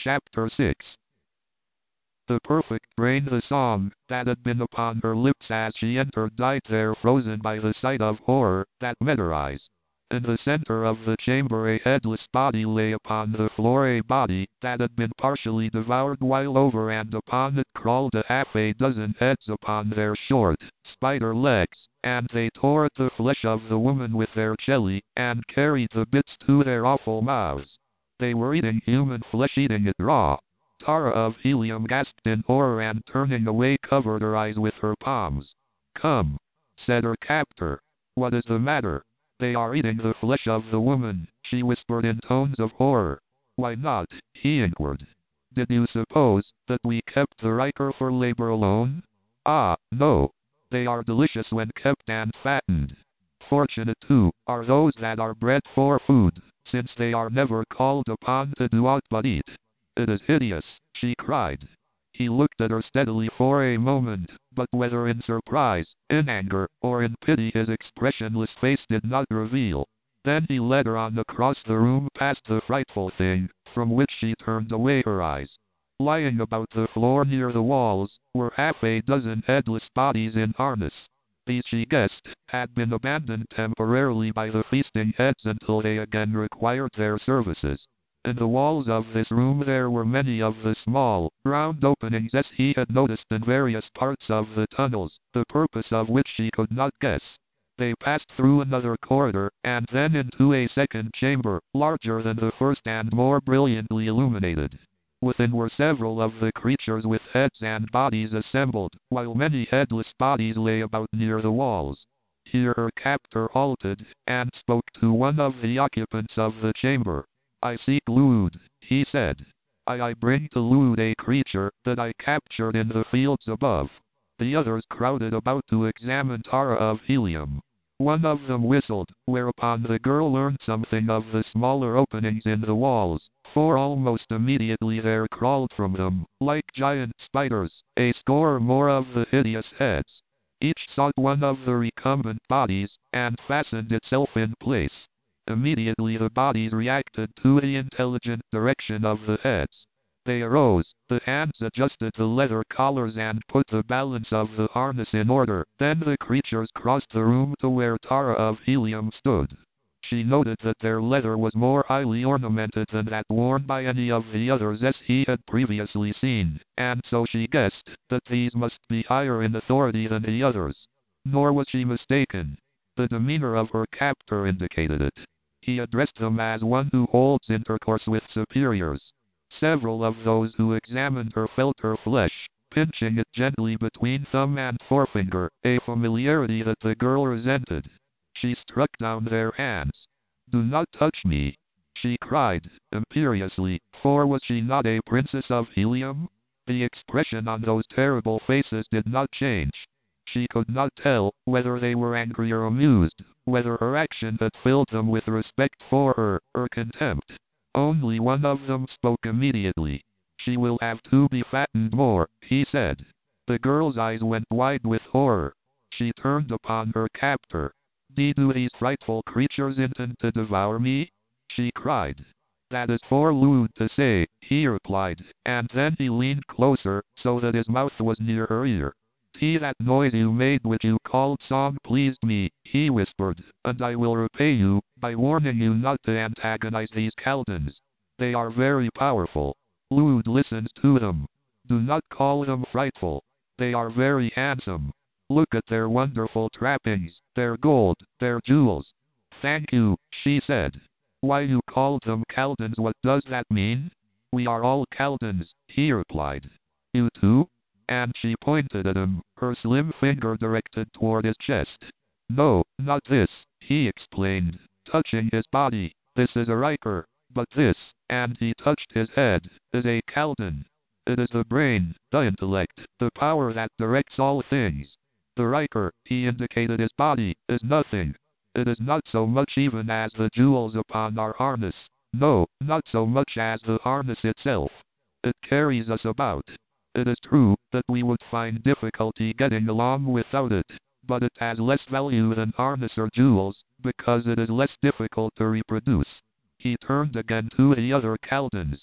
Chapter 6. The perfect brain. The song that had been upon her lips as she entered died there, frozen by the sight of horror that met her eyes. In the center of the chamber a headless body lay upon the floor, a body that had been partially devoured, while over and upon it crawled a half a dozen heads upon their short, spider legs, and they tore at the flesh of the woman with their jelly, and carried the bits to their awful mouths. They were eating human flesh, eating it raw. Tara of Helium gasped in horror and turning away covered her eyes with her palms. "Come," said her captor. "What is the matter?" "They are eating the flesh of the woman," she whispered in tones of horror. "Why not?" he inquired. "Did you suppose that we kept the Riker for labor alone?" "Ah, no. They are delicious when kept and fattened. Fortunate, too, are those that are bred for food, since they are never called upon to do aught but eat." "It is hideous," she cried. He looked at her steadily for a moment, but whether in surprise, in anger, or in pity his expressionless face did not reveal. Then he led her on across the room past the frightful thing, from which she turned away her eyes. Lying about the floor near the walls were half a dozen headless bodies in harness. These, she guessed, had been abandoned temporarily by the feasting heads until they again required their services. In the walls of this room there were many of the small, round openings as he had noticed in various parts of the tunnels, the purpose of which she could not guess. They passed through another corridor, and then into a second chamber, larger than the first and more brilliantly illuminated. Within were several of the creatures with heads and bodies assembled, while many headless bodies lay about near the walls. Here her captor halted, and spoke to one of the occupants of the chamber. "I seek Lude," he said. I bring to Lude a creature that I captured in the fields above." The others crowded about to examine Tara of Helium. One of them whistled, whereupon the girl learned something of the smaller openings in the walls, for almost immediately there crawled from them, like giant spiders, a score or more of the hideous heads. Each sought one of the recumbent bodies, and fastened itself in place. Immediately the bodies reacted to the intelligent direction of the heads. They arose, the hands adjusted the leather collars and put the balance of the harness in order. Then the creatures crossed the room to where Tara of Helium stood. She noted that their leather was more highly ornamented than that worn by any of the others as he had previously seen, and so she guessed that these must be higher in authority than the others. Nor was she mistaken. The demeanor of her captor indicated it. He addressed them as one who holds intercourse with superiors. Several of those who examined her felt her flesh, pinching it gently between thumb and forefinger, a familiarity that the girl resented. She struck down their hands. "Do not touch me," she cried, imperiously, for was she not a princess of Helium? The expression on those terrible faces did not change. She could not tell whether they were angry or amused, whether her action had filled them with respect for her, or contempt. Only one of them spoke immediately. "She will have to be fattened more," he said. The girl's eyes went wide with horror. She turned upon her captor. "Do these frightful creatures intend to devour me?" she cried. "That is for Lude to say," he replied, and then he leaned closer, so that his mouth was near her ear. "See, that noise you made which you called song pleased me," he whispered, "and I will repay you by warning you not to antagonize these Kaldans. They are very powerful. Lude listens to them. Do not call them frightful. They are very handsome. Look at their wonderful trappings, their gold, their jewels." "Thank you," she said. "Why, you called them Kaldans. What does that mean?" "We are all Kaldans," he replied. "You too?" And she pointed at him, her slim finger directed toward his chest. "No, not this," he explained, touching his body. "This is a Riker, but this," and he touched his head, "is a Kaldan. It is the brain, the intellect, the power that directs all things. The Riker," he indicated his body, "is nothing. It is not so much even as the jewels upon our harness. No, not so much as the harness itself. It carries us about. It is true that we would find difficulty getting along without it, but it has less value than harness or jewels, because it is less difficult to reproduce." He turned again to the other Kaldans.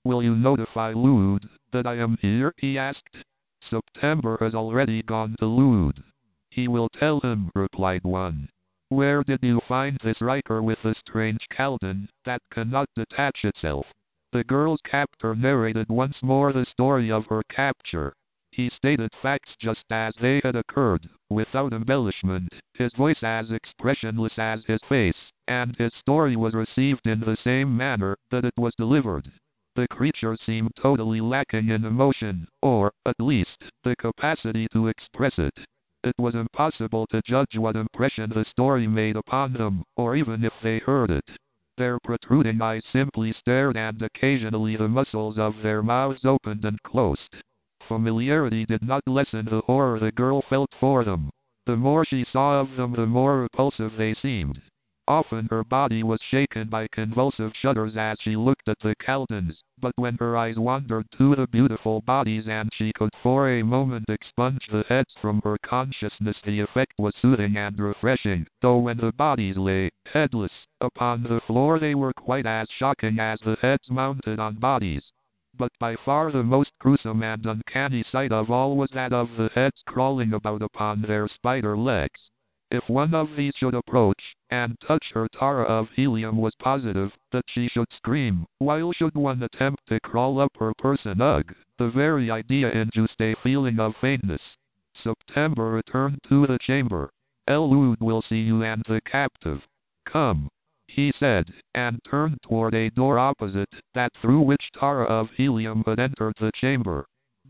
Will you notify Lude that I am here? He asked. September has already gone to Lude. He will tell him, replied one. Where did you find this Riker with the strange Calden that cannot detach itself? The girl's captor narrated once more the story of her capture. He stated facts just as they had occurred, without embellishment, his voice as expressionless as his face, and his story was received in the same manner that it was delivered. The creature seemed totally lacking in emotion, or, at least, the capacity to express it. It was impossible to judge what impression the story made upon them, or even if they heard it. Their protruding eyes simply stared, and occasionally the muscles of their mouths opened and closed. Familiarity did not lessen the horror the girl felt for them. The more she saw of them, the more repulsive they seemed. Often her body was shaken by convulsive shudders as she looked at the Caldens, but when her eyes wandered to the beautiful bodies and she could for a moment expunge the heads from her consciousness, the effect was soothing and refreshing, though when the bodies lay, headless, upon the floor they were quite as shocking as the heads mounted on bodies. But by far the most gruesome and uncanny sight of all was that of the heads crawling about upon their spider legs. If one of these should approach and touch her, Tara of Helium was positive that she should scream, while should one attempt to crawl up her person, ugh, the very idea induced a feeling of faintness. September returned to the chamber. Lude will see you and the captive. Come, he said, and turned toward a door opposite, that through which Tara of Helium had entered the chamber.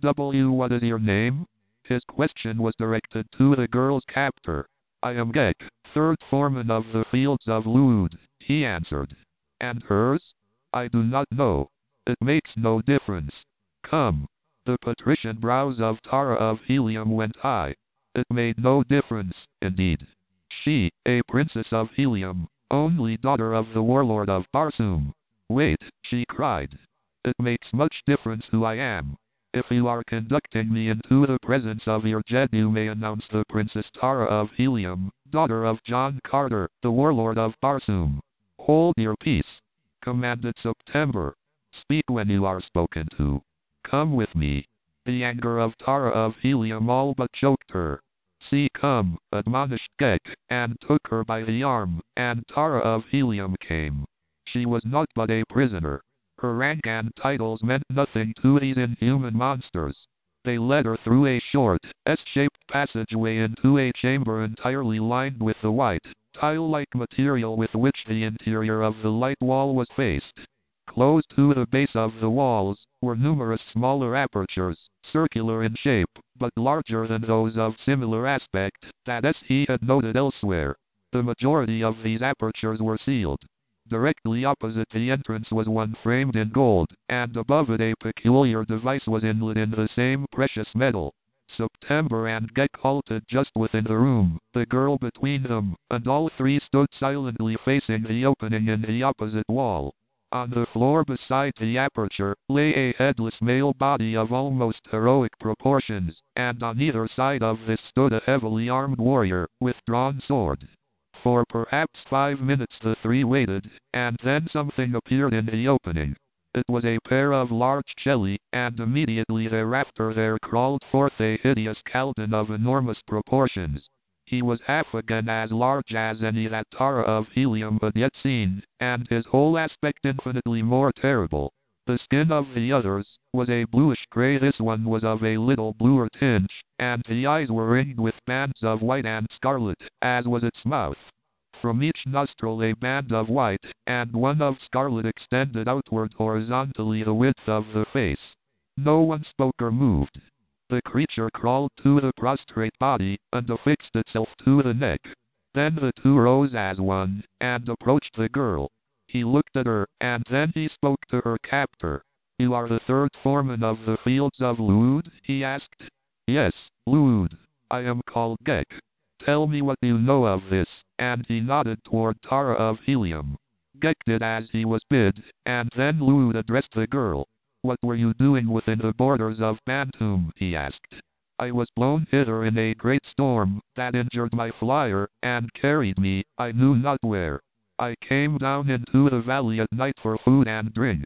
What is your name? His question was directed to the girl's captor. I am Gek, third foreman of the fields of Lude, he answered. And hers? I do not know. It makes no difference. Come. The patrician brows of Tara of Helium went high. It made no difference, indeed. She, a princess of Helium, only daughter of the warlord of Barsoom. Wait, she cried. It makes much difference who I am. If you are conducting me into the presence of your Jed, you may announce the Princess Tara of Helium, daughter of John Carter, the warlord of Barsoom. Hold your peace, commanded September. Speak when you are spoken to. Come with me. The anger of Tara of Helium all but choked her. See, come, admonished Gek, and took her by the arm, and Tara of Helium came. She was not but a prisoner. Her rank and titles meant nothing to these inhuman monsters. They led her through a short, S-shaped passageway into a chamber entirely lined with the white, tile-like material with which the interior of the light wall was faced. Close to the base of the walls were numerous smaller apertures, circular in shape, but larger than those of similar aspect that he had noted elsewhere. The majority of these apertures were sealed. Directly opposite the entrance was one framed in gold, and above it a peculiar device was inlaid in the same precious metal. September and Gek halted just within the room, the girl between them, and all three stood silently facing the opening in the opposite wall. On the floor beside the aperture lay a headless male body of almost heroic proportions, and on either side of this stood a heavily armed warrior, with drawn sword. For perhaps 5 minutes the three waited, and then something appeared in the opening. It was a pair of large cheli, and immediately thereafter there crawled forth a hideous Calden of enormous proportions. He was half again as large as any that Tara of Helium had yet seen, and his whole aspect infinitely more terrible. The skin of the others was a bluish-gray, this one was of a little bluer tinge, and the eyes were ringed with bands of white and scarlet, as was its mouth. From each nostril a band of white, and one of scarlet extended outward horizontally the width of the face. No one spoke or moved. The creature crawled to the prostrate body, and affixed itself to the neck. Then the two rose as one, and approached the girl. He looked at her, and then he spoke to her captor. You are the third foreman of the fields of Lude? He asked. Yes, Lude. I am called Gek. Tell me what you know of this, and he nodded toward Tara of Helium. Gek did as he was bid, and then Lude addressed the girl. What were you doing within the borders of Bantoom? He asked. I was blown hither in a great storm that injured my flyer, and carried me, I knew not where. I came down into the valley at night for food and drink.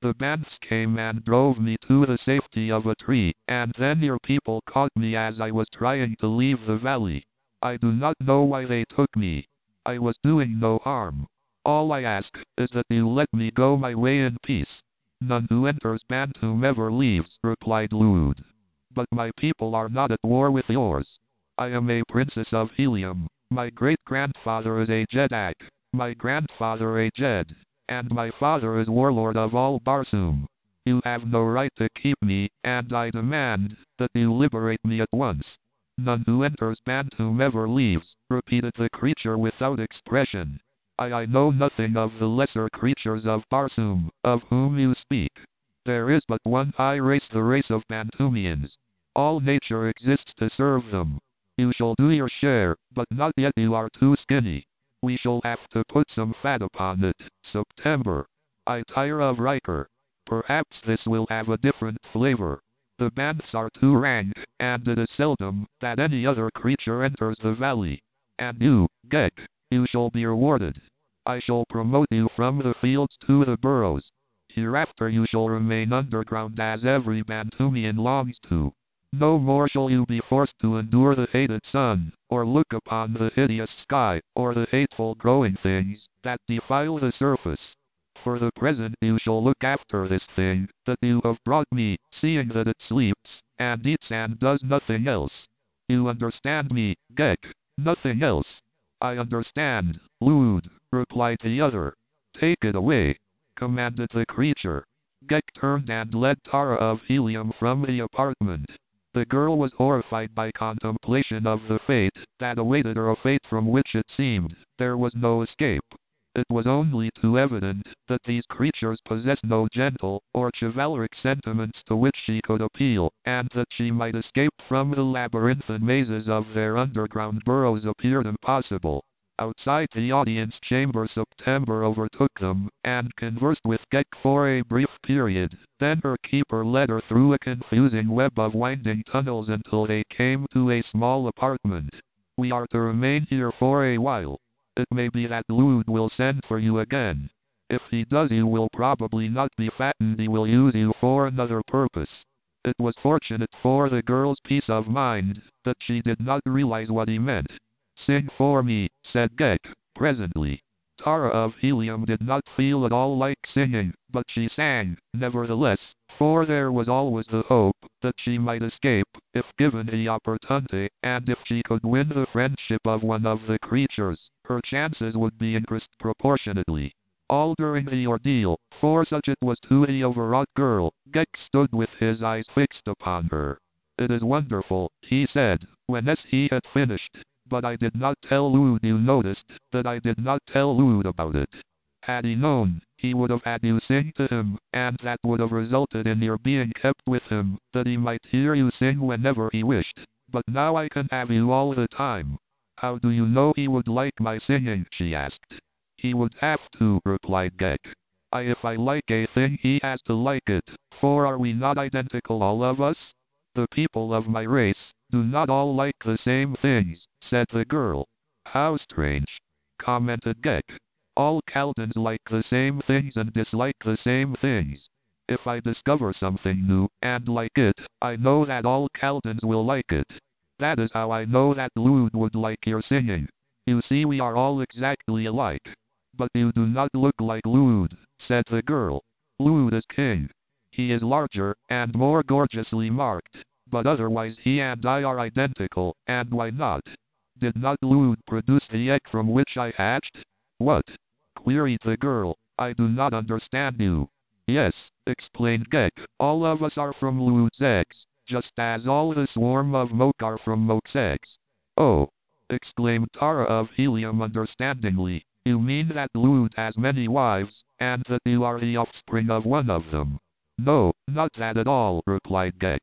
The banths came and drove me to the safety of a tree, and then your people caught me as I was trying to leave the valley. I do not know why they took me. I was doing no harm. All I ask is that you let me go my way in peace. None who enters Bantum ever leaves, replied Lud. But my people are not at war with yours. I am a princess of Helium. My great-grandfather is a Jedak, my grandfather a Jed, and my father is warlord of all Barsoom. You have no right to keep me, and I demand that you liberate me at once. None who enters Bantum ever leaves, repeated the creature without expression. I know nothing of the lesser creatures of Barsoom, of whom you speak. There is but one high race, the race of Bantumians. All nature exists to serve them. You shall do your share, but not yet, you are too skinny. We shall have to put some fat upon it. September. I tire of Riker. Perhaps this will have a different flavor. The banths are too rank, and it is seldom that any other creature enters the valley. And you, Gek, you shall be rewarded. I shall promote you from the fields to the burrows. Hereafter you shall remain underground as every Bantumian longs to. No more shall you be forced to endure the hated sun, or look upon the hideous sky, or the hateful growing things that defile the surface. For the present you shall look after this thing that you have brought me, seeing that it sleeps, and eats and does nothing else. You understand me, Gek? Nothing else. I understand, Lud, replied the other. Take it away, commanded the creature. Gek turned and led Tara of Helium from the apartment. The girl was horrified by contemplation of the fate that awaited her, a fate from which it seemed there was no escape. It was only too evident that these creatures possessed no gentle or chivalric sentiments to which she could appeal, and that she might escape from the labyrinthine mazes of their underground burrows appeared impossible. Outside the audience chamber, September overtook them, and conversed with Gek for a brief period. Then her keeper led her through a confusing web of winding tunnels until they came to a small apartment. We are to remain here for a while. It may be that Lud will send for you again. If he does, you will probably not be fattened. He will use you for another purpose. It was fortunate for the girl's peace of mind that she did not realize what he meant. Sing for me, said Gek, presently. Tara of Helium did not feel at all like singing, but she sang, nevertheless, for there was always the hope that she might escape, if given the opportunity, and if she could win the friendship of one of the creatures, her chances would be increased proportionately. All during the ordeal, for such it was to the overwrought girl, Gek stood with his eyes fixed upon her. It is wonderful, he said, when he had finished. But I did not tell Lud. You noticed that I did not tell Lud about it. Had he known, he would have had you sing to him, and that would have resulted in your being kept with him, that he might hear you sing whenever he wished. But now I can have you all the time. How do you know he would like my singing? She asked. He would have to, replied Gek. If I like a thing, he has to like it, for are we not identical, all of us? The people of my race do not all like the same things, said the girl. How strange, commented Gek. All Kaldans like the same things and dislike the same things. If I discover something new and like it, I know that all Kaldans will like it. That is how I know that Lud would like your singing. You see, we are all exactly alike. But you do not look like Lud, said the girl. Lud is king. He is larger and more gorgeously marked, but otherwise he and I are identical, and why not? Did not Lud produce the egg from which I hatched? What? Queried the girl. I do not understand you. Yes, explained Gek, all of us are from Lud's eggs, just as all the swarm of Moke are from Moke's eggs. Oh, exclaimed Tara of Helium understandingly, you mean that Lud has many wives, and that you are the offspring of one of them. No, not that at all, replied Gek.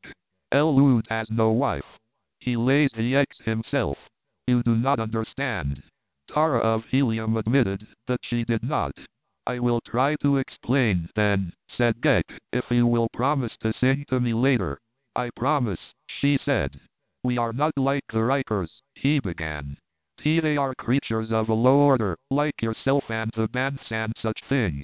Lud has no wife. He lays the eggs himself. You do not understand. Tara of Helium admitted that she did not. I will try to explain then, said Gek, if you will promise to sing to me later. I promise, she said. We are not like the Rikers, he began. They are creatures of a low order, like yourself and the banths and such things.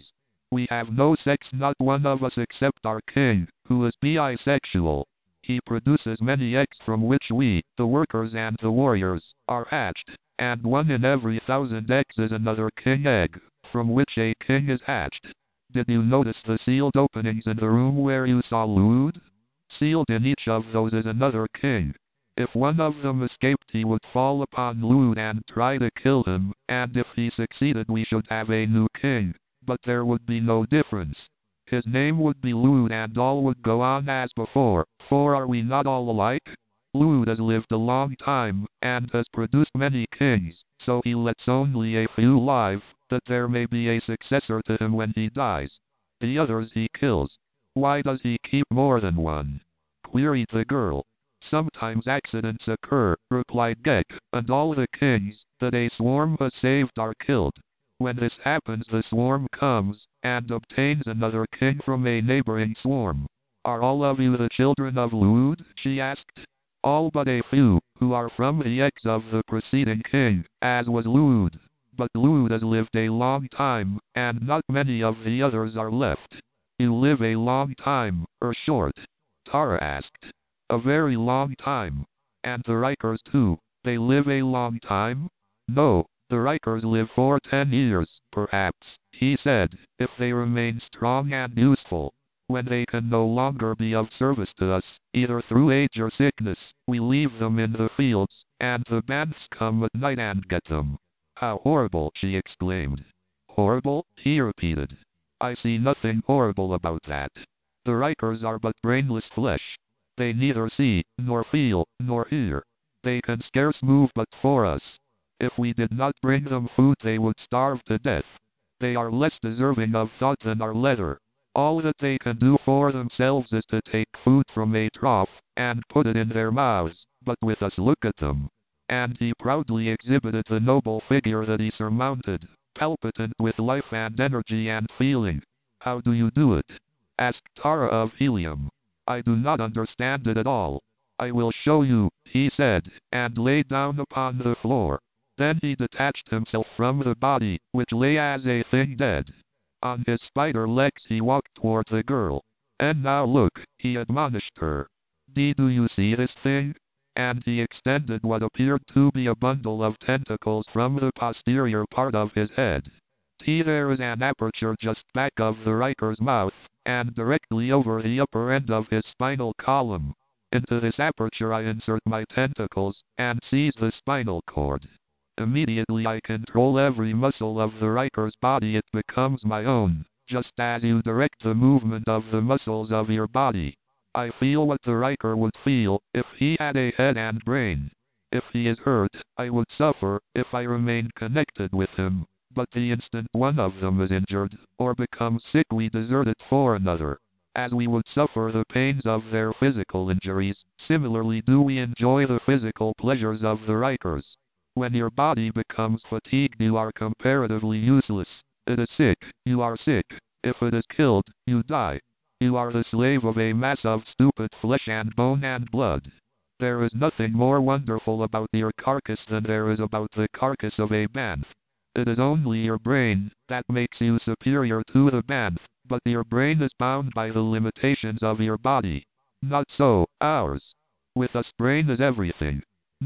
We have no sex, not one of us except our king, who is bisexual. He produces many eggs from which we, the workers and the warriors, are hatched, and 1 in every 1,000 eggs is another king egg, from which a king is hatched. Did you notice the sealed openings in the room where you saw Lude? Sealed in each of those is another king. If one of them escaped, he would fall upon Lude and try to kill him, and if he succeeded, we should have a new king, but there would be no difference. His name would be Lude and all would go on as before, for are we not all alike? Lude has lived a long time, and has produced many kings, so he lets only a few live, that there may be a successor to him when he dies. The others he kills. Why does he keep more than one? Queried the girl. Sometimes accidents occur, replied Gek, and all the kings that a swarm has saved are killed. When this happens, the swarm comes, and obtains another king from a neighboring swarm. Are all of you the children of Lude? She asked. All but a few, who are from the eggs of the preceding king, as was Lude. But Lude has lived a long time, and not many of the others are left. You live a long time, or short? Tara asked. A very long time. And the Rikers too, they live a long time? No, the Rikers live for 10 years, perhaps, he said, if they remain strong and useful. When they can no longer be of service to us, either through age or sickness, we leave them in the fields, and the bandits come at night and get them. How horrible, she exclaimed. Horrible, he repeated. I see nothing horrible about that. The Rikers are but brainless flesh. They neither see, nor feel, nor hear. They can scarce move but for us. If we did not bring them food, they would starve to death. They are less deserving of thought than our leather. All that they can do for themselves is to take food from a trough, and put it in their mouths, but with us look at them. And he proudly exhibited the noble figure that he surmounted, palpitant with life and energy and feeling. How do you do it? Asked Tara of Helium. I do not understand it at all. I will show you, he said, and lay down upon the floor. Then he detached himself from the body, which lay as a thing dead. On his spider legs he walked toward the girl. And now look, he admonished her. Do you see this thing? And he extended what appeared to be a bundle of tentacles from the posterior part of his head. There is an aperture just back of the Riker's mouth, and directly over the upper end of his spinal column. Into this aperture I insert my tentacles, and seize the spinal cord. Immediately I control every muscle of the Riker's body. It becomes my own, just as you direct the movement of the muscles of your body. I feel what the Riker would feel, if he had a head and brain. If he is hurt, I would suffer, if I remained connected with him. But the instant one of them is injured, or becomes sick, we desert it for another. As we would suffer the pains of their physical injuries, similarly do we enjoy the physical pleasures of the Rikers. When your body becomes fatigued, you are comparatively useless. It is sick, you are sick. If it is killed, you die. You are the slave of a mass of stupid flesh and bone and blood. There is nothing more wonderful about your carcass than there is about the carcass of a banth. It is only your brain that makes you superior to the banth, but your brain is bound by the limitations of your body. Not so, ours. With us, brain is everything.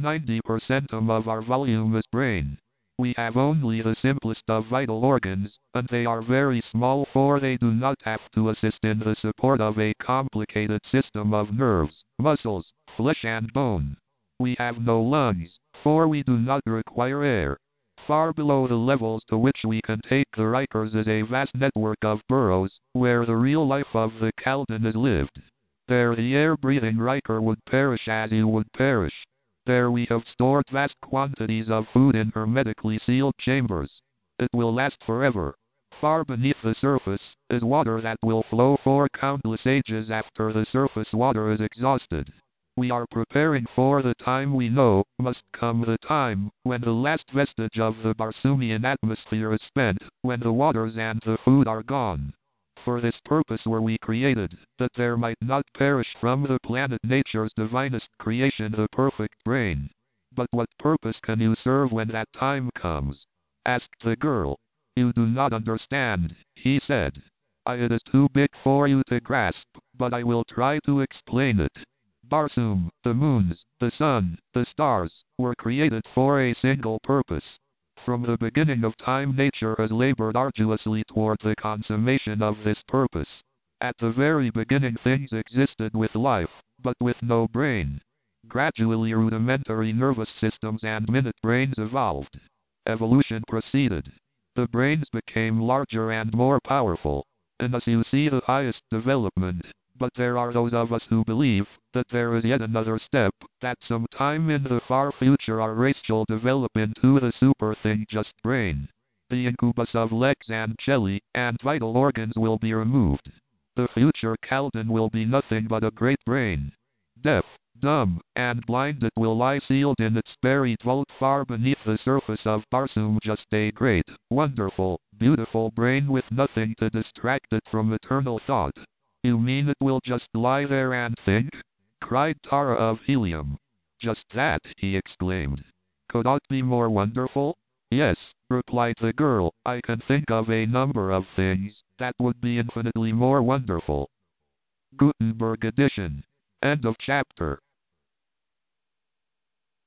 90% of our volume is brain. We have only the simplest of vital organs, and they are very small, for they do not have to assist in the support of a complicated system of nerves, muscles, flesh and bone. We have no lungs, for we do not require air. Far below the levels to which we can take the Rikers is a vast network of burrows, where the real life of the Kaldin is lived. There the air-breathing Riker would perish as you would perish. There we have stored vast quantities of food in hermetically sealed chambers. It will last forever. Far beneath the surface is water that will flow for countless ages after the surface water is exhausted. We are preparing for the time we know must come, the time when the last vestige of the Barsoomian atmosphere is spent, when the waters and the food are gone. For this purpose were we created, that there might not perish from the planet nature's divinest creation, the perfect brain. But what purpose can you serve when that time comes? Asked the girl. You do not understand, he said. It is too big for you to grasp, but I will try to explain it. Barsoom, the moons, the sun, the stars, were created for a single purpose. From the beginning of time, nature has labored arduously toward the consummation of this purpose. At the very beginning, things existed with life, but with no brain. Gradually, rudimentary nervous systems and minute brains evolved. Evolution proceeded. The brains became larger and more powerful, and thus you see the highest development. But there are those of us who believe that there is yet another step, that sometime in the far future our race shall develop into the super thing, just brain. The incubus of legs and cheli and vital organs will be removed. The future Kaldan will be nothing but a great brain. Deaf, dumb, and blind, it will lie sealed in its buried vault far beneath the surface of Barsoom, just a great, wonderful, beautiful brain with nothing to distract it from eternal thought. You mean it will just lie there and think? Cried Tara of Helium. Just that, he exclaimed. Could it be more wonderful? Yes, replied the girl, I can think of a number of things that would be infinitely more wonderful. Gutenberg edition. End of chapter.